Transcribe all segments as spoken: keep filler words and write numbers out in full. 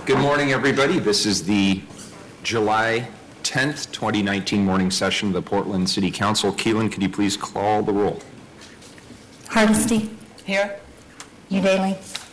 Good morning, everybody. This is the July tenth, twenty nineteen morning session of the Portland City Council. Keelan, could you please call the roll? Hardesty. Here. Udaley.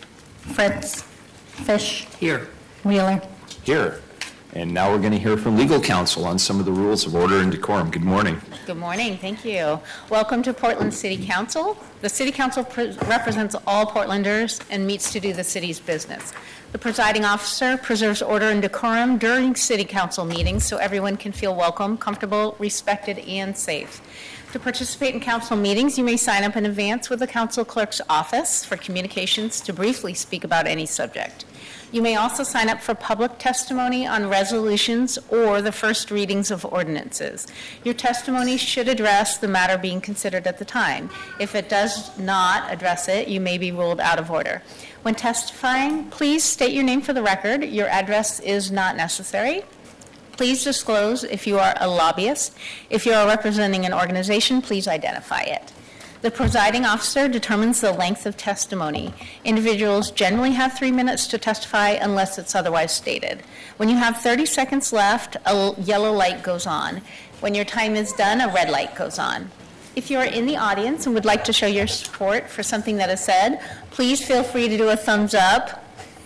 Fritz. Fish. Here. Wheeler. Here. And now we're going to hear from legal counsel on some of the rules of order and decorum. Good morning. Good morning. Thank you. Welcome to Portland City Council. The City Council pre- represents all Portlanders and meets to do the city's business. The presiding officer preserves order and decorum during City Council meetings so everyone can feel welcome, comfortable, respected, and safe. To participate in council meetings, you may sign up in advance with the council clerk's office for communications to briefly speak about any subject. You may also sign up for public testimony on resolutions or the first readings of ordinances. Your testimony should address the matter being considered at the time. If it does not address it, you may be ruled out of order. When testifying, please state your name for the record. Your address is not necessary. Please disclose if you are a lobbyist. If you are representing an organization, please identify it. The presiding officer determines the length of testimony. Individuals generally have three minutes to testify unless it's otherwise stated. When you have thirty seconds left, a yellow light goes on. When your time is done, a red light goes on. If you are in the audience and would like to show your support for something that is said, please feel free to do a thumbs up.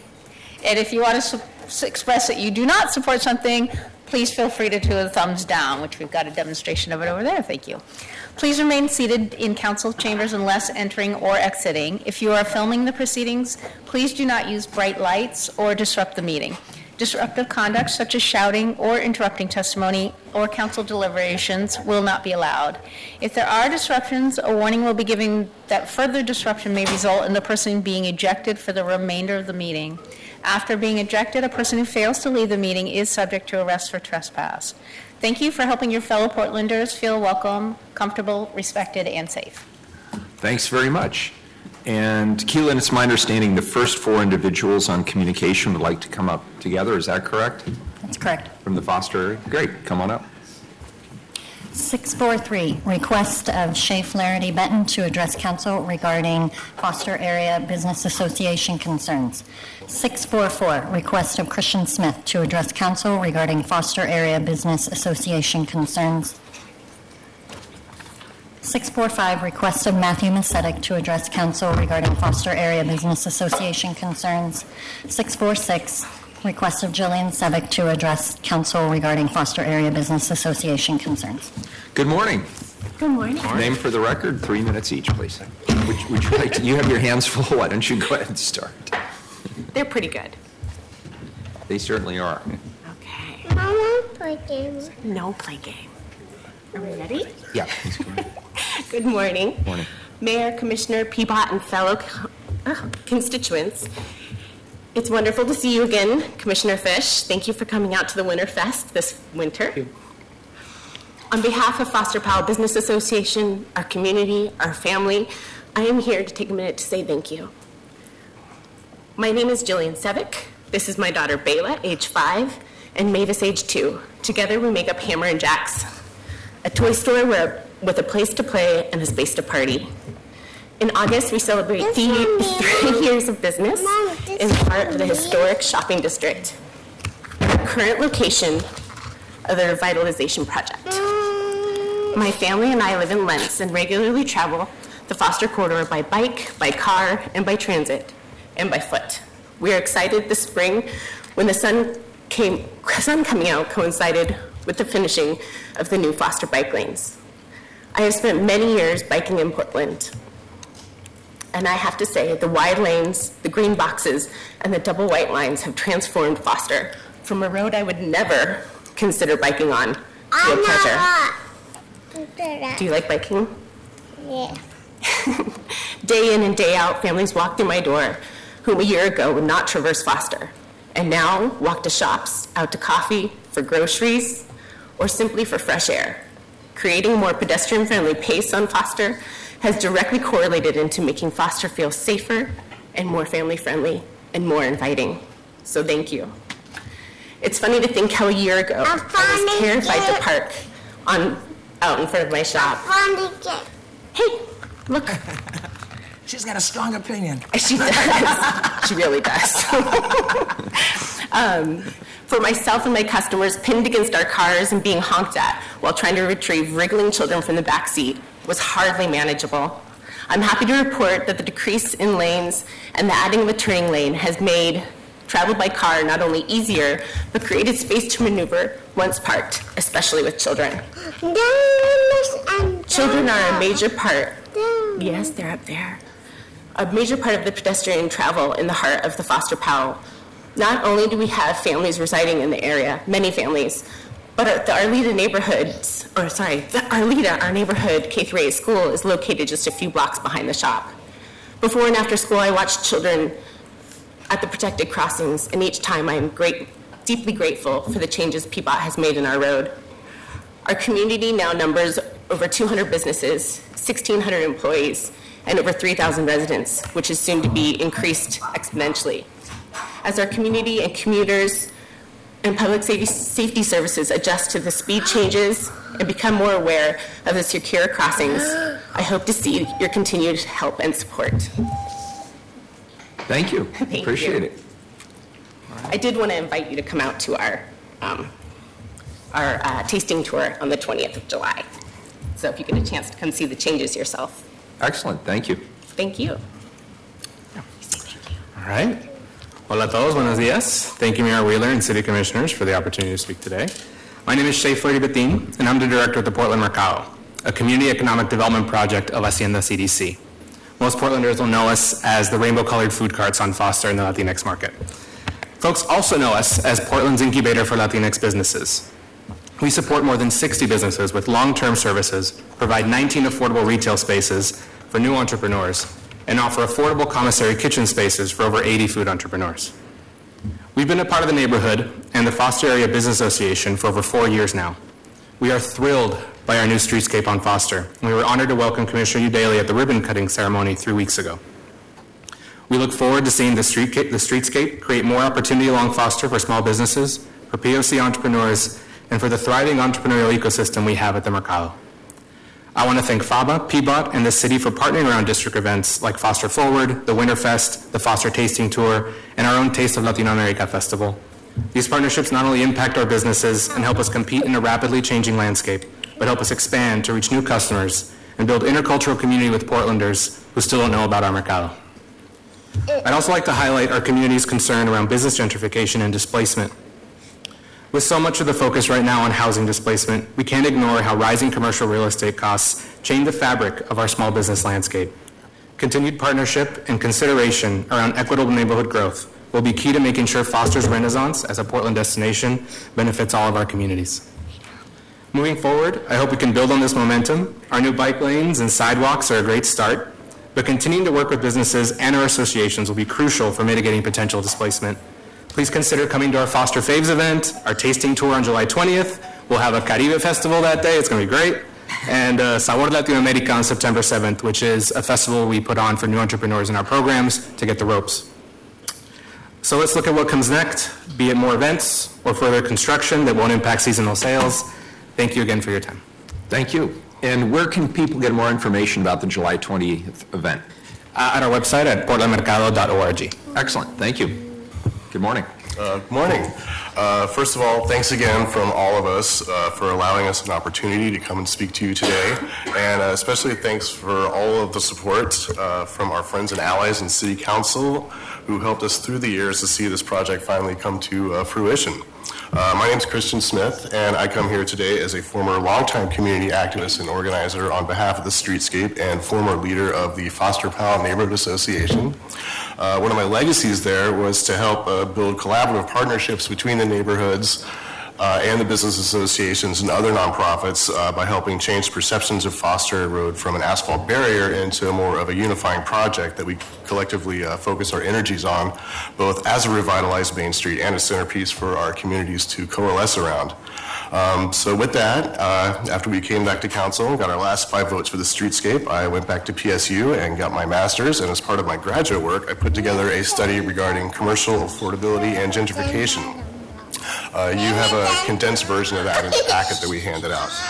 And if you want to su- express that you do not support something, please feel free to do a thumbs down, which we've got a demonstration of it over there. Thank you. Please remain seated in council chambers unless entering or exiting. If you are filming the proceedings, please do not use bright lights or disrupt the meeting. Disruptive conduct such as shouting or interrupting testimony or council deliberations will not be allowed. If there are disruptions, a warning will be given that further disruption may result in the person being ejected for the remainder of the meeting. After being ejected, a person who fails to leave the meeting is subject to arrest for trespass. Thank you for helping your fellow Portlanders feel welcome, comfortable, respected, and safe. Thanks very much. And Keelan, it's my understanding the first four individuals on communication would like to come up together. Is that correct? That's correct. From the Foster area? Great. Come on up. six forty-three, request of Shay Flaherty Benton to address council regarding Foster Area Business Association concerns. six forty-four, request of Christian Smith to address council regarding Foster Area Business Association concerns. six forty-five, request of Matthew Macetic to address council regarding Foster Area Business Association concerns. six forty-six, request of Jillian Sevick to address council regarding Foster Area Business Association concerns. Good morning. Good morning. Name for the record, three minutes each, please. Would, would you like to, you have your hands full. Why don't you go ahead and start? They're pretty good. They certainly are. Okay. Mama, play games. No play game. Are we ready? Yeah, please go ahead. Good morning. Morning. Mayor, Commissioner Peabot, and fellow uh, constituents. It's wonderful to see you again, Commissioner Fish. Thank you for coming out to the Winter Fest this winter. On behalf of Foster Powell Business Association, our community, our family, I am here to take a minute to say thank you. My name is Jillian Sevick. This is my daughter Bayla, age five, and Mavis, age two. Together we make up Hammer and Jacks, a toy store where, with a place to play and a space to party. In August, we celebrate three, three years of business in part of the historic shopping district, our current location of the revitalization project. My family and I live in Lentz and regularly travel the Foster Corridor by bike, by car, and by transit, and by foot. We are excited this spring when the sun came, sun coming out coincided with the finishing of the new Foster bike lanes. I have spent many years biking in Portland, and I have to say the wide lanes, the green boxes, and the double white lines have transformed Foster from a road I would never consider biking on to a pleasure. Do you like biking? Yeah. Day in and day out, families walk through my door whom a year ago would not traverse Foster, and now walk to shops, out to coffee, for groceries, or simply for fresh air. Creating a more pedestrian-friendly pace on Foster has directly correlated into making Foster feel safer and more family-friendly and more inviting. So thank you. It's funny to think how a year ago I was terrified to park on out in front of my shop. Hey, look. She's got a strong opinion. She does. She really does. Um, for myself and my customers, pinned against our cars and being honked at while trying to retrieve wriggling children from the back seat was hardly manageable. I'm happy to report that the decrease in lanes and the adding of a turning lane has made travel by car not only easier, but created space to maneuver once parked, especially with children. Children are a major part. Yes, they're up there. A major part of the pedestrian travel in the heart of the Foster Powell. Not only do we have families residing in the area, many families, but our, the Arleta neighborhoods, or sorry, the Arleta, our neighborhood K through eight school is located just a few blocks behind the shop. Before and after school, I watched children at the protected crossings, and each time I am great, deeply grateful for the changes P B O T has made in our road. Our community now numbers over two hundred businesses, sixteen hundred employees, and over three thousand residents, which is soon to be increased exponentially. As our community and commuters and public safety, safety services adjust to the speed changes and become more aware of the secure crossings, I hope to see your continued help and support. Thank you. Thank Appreciate you. it. I did want to invite you to come out to our, um, our uh, tasting tour on the twentieth of July. So if you get a chance to come see the changes yourself. Excellent. Thank you. Thank you. All right. Hola a todos, buenos días. Thank you, Mayor Wheeler and City Commissioners, for the opportunity to speak today. My name is Shea Fleury Betin, and I'm the director of the Portland Mercado, a community economic development project of Hacienda C D C. Most Portlanders will know us as the rainbow-colored food carts on Foster in the Latinx market. Folks also know us as Portland's incubator for Latinx businesses. We support more than sixty businesses with long-term services, provide nineteen affordable retail spaces for new entrepreneurs, and offer affordable commissary kitchen spaces for over eighty food entrepreneurs. We've been a part of the neighborhood and the Foster Area Business Association for over four years now. We are thrilled by our new streetscape on Foster, and we were honored to welcome Commissioner Udaley at the ribbon-cutting ceremony three weeks ago. We look forward to seeing the, street, the streetscape create more opportunity along Foster for small businesses, for P O C entrepreneurs, and for the thriving entrepreneurial ecosystem we have at the Mercado. I want to thank F A B A, P B O T, and the city for partnering around district events like Foster Forward, the Winterfest, the Foster Tasting Tour, and our own Taste of Latino America Festival. These partnerships not only impact our businesses and help us compete in a rapidly changing landscape, but help us expand to reach new customers and build intercultural community with Portlanders who still don't know about our Mercado. I'd also like to highlight our community's concern around business gentrification and displacement. With so much of the focus right now on housing displacement, we can't ignore how rising commercial real estate costs change the fabric of our small business landscape. Continued partnership and consideration around equitable neighborhood growth will be key to making sure Foster's renaissance as a Portland destination benefits all of our communities. Moving forward, I hope we can build on this momentum. Our new bike lanes and sidewalks are a great start, but continuing to work with businesses and our associations will be crucial for mitigating potential displacement. Please consider coming to our Foster Faves event, our tasting tour on July twentieth. We'll have a Caribe festival that day. It's going to be great. And uh, Sabor Latinoamerica on September seventh, which is a festival we put on for new entrepreneurs in our programs to get the ropes. So let's look at what comes next, be it more events or further construction that won't impact seasonal sales. Thank you again for your time. Thank you. And where can people get more information about the July twentieth event? Uh, at our website at portland mercado dot org. Excellent. Thank you. Good morning. Uh, Good morning. Uh, First of all, thanks again from all of us uh, for allowing us an opportunity to come and speak to you today. And uh, especially thanks for all of the support uh, from our friends and allies in City Council who helped us through the years to see this project finally come to uh, fruition. Uh, my name is Christian Smith, and I come here today as a former longtime community activist and organizer on behalf of the Streetscape and former leader of the Foster Powell Neighborhood Association. Uh, one of my legacies there was to help uh, build collaborative partnerships between the neighborhoods uh, and the business associations and other nonprofits uh, by helping change perceptions of Foster Road from an asphalt barrier into more of a unifying project that we collectively uh, focus our energies on, both as a revitalized Main Street and a centerpiece for our communities to coalesce around. Um, so with that, uh, after we came back to council, got our last five votes for the streetscape, I went back to P S U and got my master's, and as part of my graduate work, I put together a study regarding commercial affordability and gentrification. Uh, you have a condensed version of that in the packet that we handed out.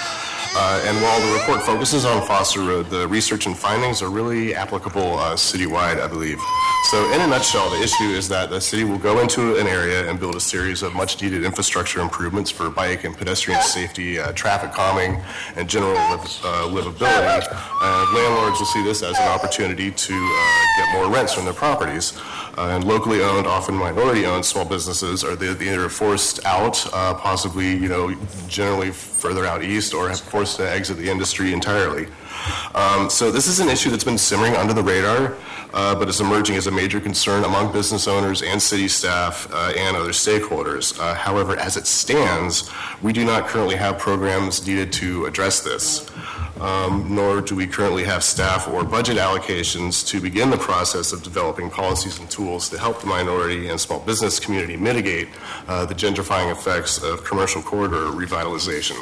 Uh, and while the report focuses on Foster Road, the research and findings are really applicable uh, citywide, I believe. So in a nutshell, the issue is that the city will go into an area and build a series of much-needed infrastructure improvements for bike and pedestrian safety, uh, traffic calming, and general liv- uh, livability. Uh, landlords will see this as an opportunity to uh, get more rents from their properties. Uh, and locally owned, often minority-owned small businesses are the, the either forced out, uh, possibly, you know, generally further out east, or have forced to exit the industry entirely. Um, so this is an issue that's been simmering under the radar, uh, but is emerging as a major concern among business owners and city staff uh, and other stakeholders. Uh, however, as it stands, we do not currently have programs needed to address this. Um, nor do we currently have staff or budget allocations to begin the process of developing policies and tools to help the minority and small business community mitigate uh, the gentrifying effects of commercial corridor revitalization.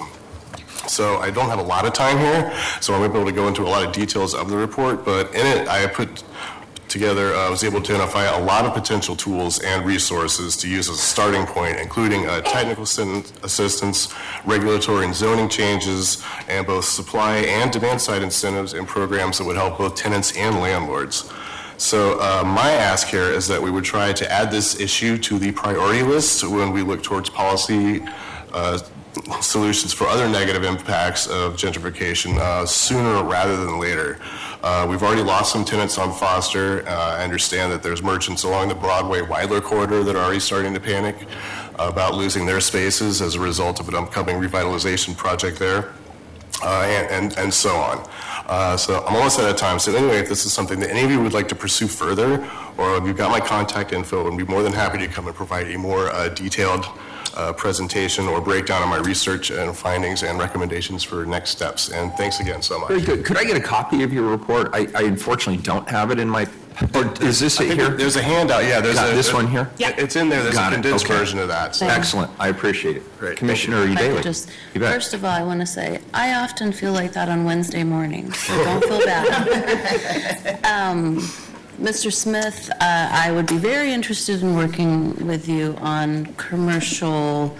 So I don't have a lot of time here, so I won't be able to go into a lot of details of the report, but in it I put together, I uh, was able to identify a lot of potential tools and resources to use as a starting point, including uh, technical assistance, regulatory and zoning changes, and both supply and demand side incentives and programs that would help both tenants and landlords. So uh, my ask here is that we would try to add this issue to the priority list when we look towards policy uh, solutions for other negative impacts of gentrification uh, sooner rather than later. Uh, we've already lost some tenants on Foster. Uh, I understand that there's merchants along the Broadway-Weidler corridor that are already starting to panic about losing their spaces as a result of an upcoming revitalization project there, uh, and, and, and so on. Uh, so I'm almost out of time. So anyway, if this is something that any of you would like to pursue further, or if you've got my contact info, I'd be more than happy to come and provide a more uh, detailed uh, presentation or breakdown of my research and findings and recommendations for next steps. And thanks again so much. Very good. Could I get a copy of your report? I, I unfortunately don't have it in my, or is this I it think here? There's a handout, yeah. There's Got a, this one here? Yeah. It's in there. There's Got a it. condensed Okay. version of that. So. Excellent. I appreciate it. Great. Commissioner I Daly. could just, You bet. first of all, I want to say, I often feel like that on Wednesday mornings, so don't feel bad. um, Mister Smith, uh, I would be very interested in working with you on commercial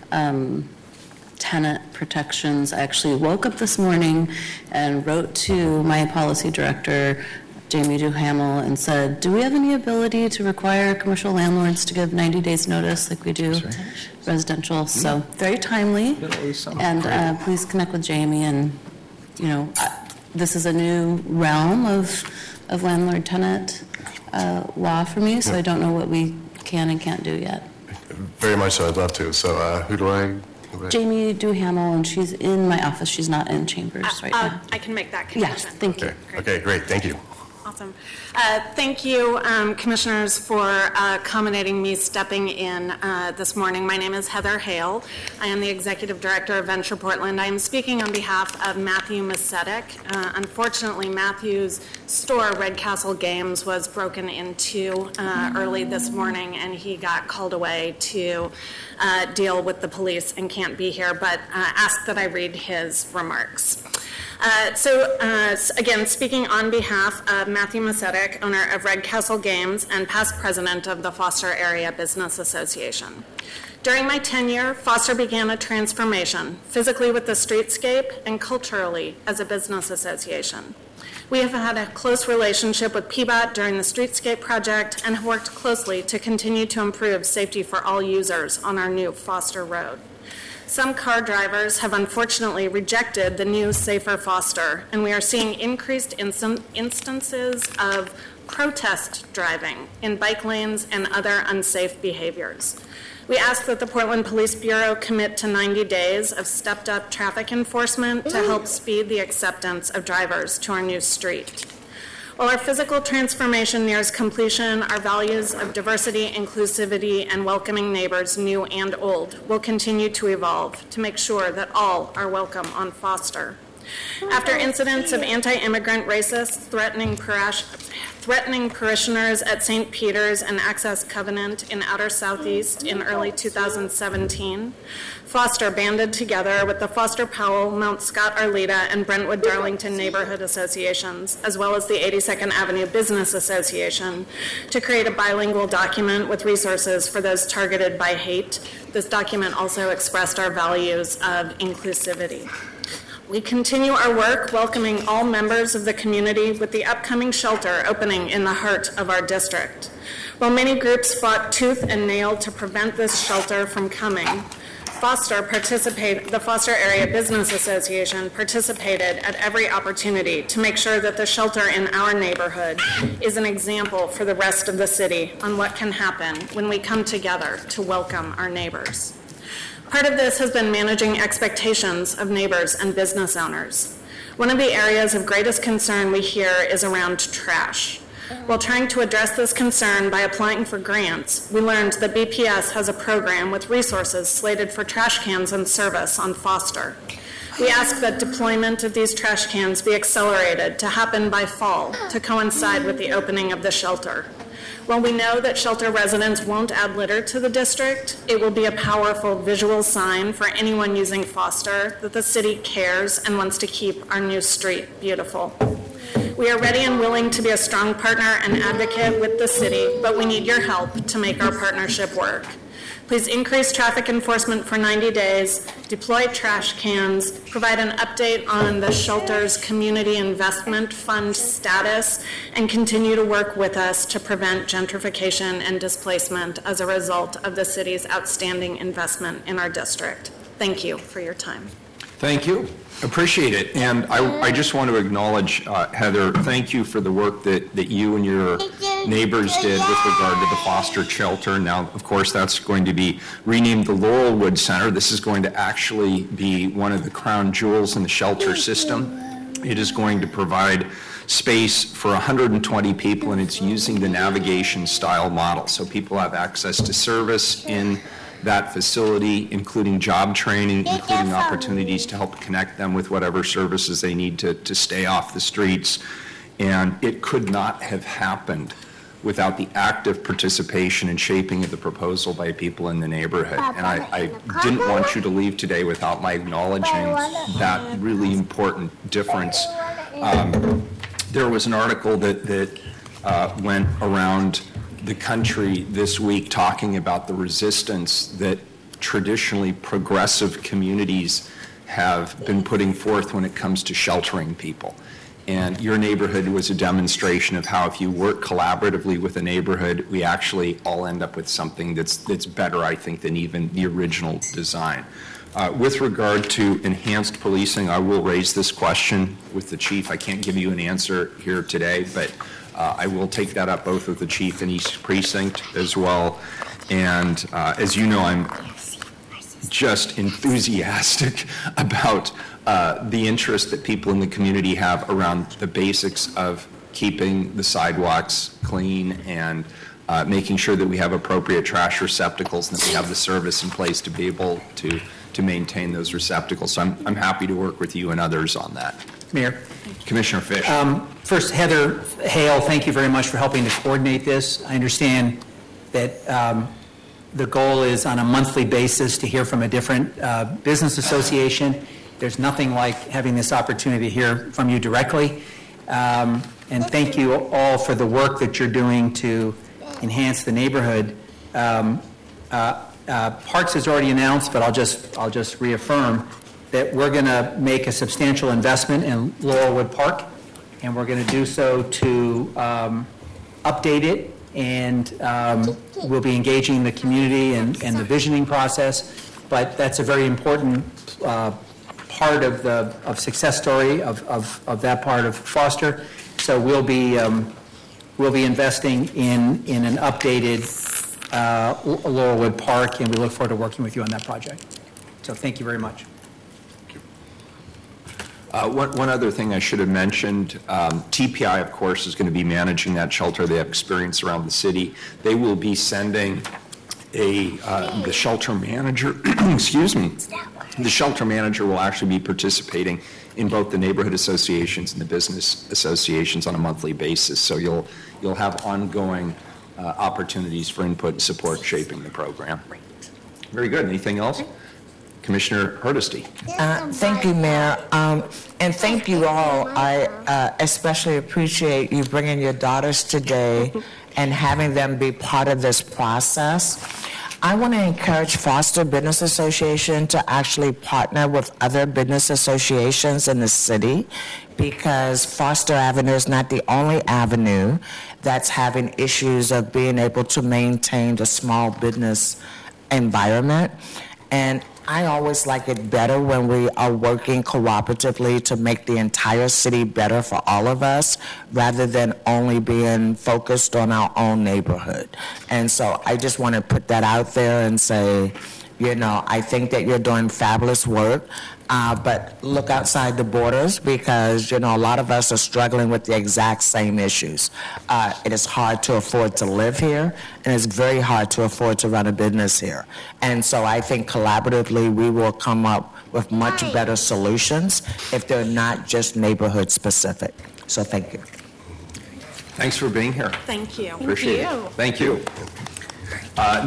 um, tenant protections. I actually woke up this morning and wrote to my policy director, Jamie Duhamel, and said, do we have any ability to require commercial landlords to give ninety days notice like we do right. residential? So very timely. And uh, please connect with Jamie. And, you know, I, this is a new realm of, of landlord-tenant uh, law for me, so I don't know what we can and can't do yet. Very much so. I'd love to. So uh, who do I? Who do I- Jamie Duhamel, and she's in my office. She's not in chambers right Uh, now. I can make that Yes, connection. thank you. Okay. Okay. Great. Thank you. Awesome. Uh, Thank you, um, Commissioners, for uh, accommodating me stepping in uh, this morning. My name is Heather Hale. I am the Executive Director of Venture Portland. I am speaking on behalf of Matthew Macetic. Uh, unfortunately, Matthew's store, Red Castle Games, was broken into uh, early this morning, and he got called away to uh, deal with the police and can't be here, but uh, asked that I read his remarks. Uh, so, uh, again, speaking on behalf of Matthew Macetic, owner of Red Castle Games and past president of the Foster Area Business Association. During my tenure, Foster began a transformation, physically with the streetscape and culturally as a business association. We have had a close relationship with P B O T during the streetscape project and have worked closely to continue to improve safety for all users on our new Foster Road. Some car drivers have unfortunately rejected the new safer Foster, and we are seeing increased instan- instances of protest driving in bike lanes and other unsafe behaviors. We ask that the Portland Police Bureau commit to ninety days of stepped-up traffic enforcement to help speed the acceptance of drivers to our new street. While our physical transformation nears completion, our values of diversity, inclusivity, and welcoming neighbors, new and old, will continue to evolve to make sure that all are welcome on Foster. After incidents of anti-immigrant racists threatening, parash- threatening parishioners at Saint Peter's and Access Covenant in Outer Southeast in early two thousand seventeen, Foster banded together with the Foster Powell, Mount Scott Arleta, and Brentwood Darlington neighborhood associations, as well as the eighty-second Avenue Business Association, to create a bilingual document with resources for those targeted by hate. This document also expressed our values of inclusivity. We continue our work welcoming all members of the community with the upcoming shelter opening in the heart of our district. While many groups fought tooth and nail to prevent this shelter from coming, Foster participate, the Foster Area Business Association participated at every opportunity to make sure that the shelter in our neighborhood is an example for the rest of the city on what can happen when we come together to welcome our neighbors. Part of this has been managing expectations of neighbors and business owners. One of the areas of greatest concern we hear is around trash. While trying to address this concern by applying for grants, we learned that B P S has a program with resources slated for trash cans and service on Foster. We ask that deployment of these trash cans be accelerated to happen by fall to coincide with the opening of the shelter. While we know that shelter residents won't add litter to the district, it will be a powerful visual sign for anyone using Foster that the city cares and wants to keep our new street beautiful. We are ready and willing to be a strong partner and advocate with the city, but we need your help to make our partnership work. Please increase traffic enforcement for ninety days, deploy trash cans, provide an update on the shelter's community investment fund status, and continue to work with us to prevent gentrification and displacement as a result of the city's outstanding investment in our district. Thank you for your time. Thank you. Appreciate it. And I, I just want to acknowledge, uh, Heather, thank you for the work that, that you and your neighbors did with regard to the Foster Shelter. Now, of course, that's going to be renamed the Laurelwood Center. This is going to actually be one of the crown jewels in the shelter system. It is going to provide space for one hundred twenty people, and it's using the navigation style model. So people have access to service in that facility, including job training, including opportunities to help connect them with whatever services they need to, to stay off the streets. And it could not have happened without the active participation and shaping of the proposal by people in the neighborhood. And I, I didn't want you to leave today without my acknowledging that really important difference. Um, there was an article that, that uh, went around the country this week talking about the resistance that traditionally progressive communities have been putting forth when it comes to sheltering people. And your neighborhood was a demonstration of how if you work collaboratively with a neighborhood, we actually all end up with something that's that's better, I think, than even the original design. Uh, with regard to enhanced policing, I will raise this question with the chief. I can't give you an answer here today, but Uh, I will take that up both with the chief in East Precinct as well. And uh, as you know, I'm just enthusiastic about uh, the interest that people in the community have around the basics of keeping the sidewalks clean and uh, making sure that we have appropriate trash receptacles and that we have the service in place to be able to, to maintain those receptacles. So I'm, I'm happy to work with you and others on that. Mayor. Commissioner Fish. Um, first, Heather Hale, thank you very much for helping to coordinate this. I understand that um, the goal is on a monthly basis to hear from a different uh, business association. There's nothing like having this opportunity to hear from you directly. Um, and thank you all for the work that you're doing to enhance the neighborhood. Um, uh, uh, Parks has already announced, but I'll just I'll just reaffirm that we're going to make a substantial investment in Laurelwood Park, and we're going to do so to um, update it, and um, we'll be engaging the community and, and the visioning process. But that's a very important uh, part of the of success story of, of, of that part of Foster. So we'll be um, we'll be investing in in an updated uh, Laurelwood Park, and we look forward to working with you on that project. So thank you very much. Uh, one, one other thing I should have mentioned, um, T P I, of course, is going to be managing that shelter. They have experience around the city. They will be sending a, uh, the shelter manager, excuse me, the shelter manager will actually be participating in both the neighborhood associations and the business associations on a monthly basis. So you'll, you'll have ongoing uh, opportunities for input and support shaping the program. Very good. Anything else? Commissioner Hardesty. Uh, thank you, Mayor, um, and thank you all. I uh, especially appreciate you bringing your daughters today and having them be part of this process. I want to encourage Foster Business Association to actually partner with other business associations in the city, because Foster Avenue is not the only avenue that's having issues of being able to maintain the small business environment. And I always like it better when we are working cooperatively to make the entire city better for all of us, rather than only being focused on our own neighborhood. And so I just want to put that out there and say, you know, I think that you're doing fabulous work, uh, but look outside the borders, because, you know, a lot of us are struggling with the exact same issues. Uh, it is hard to afford to live here, and it's very hard to afford to run a business here. And so I think collaboratively we will come up with much better solutions if they're not just neighborhood specific. So thank you. Thanks for being here. Thank you. Appreciate it. Thank you. Uh,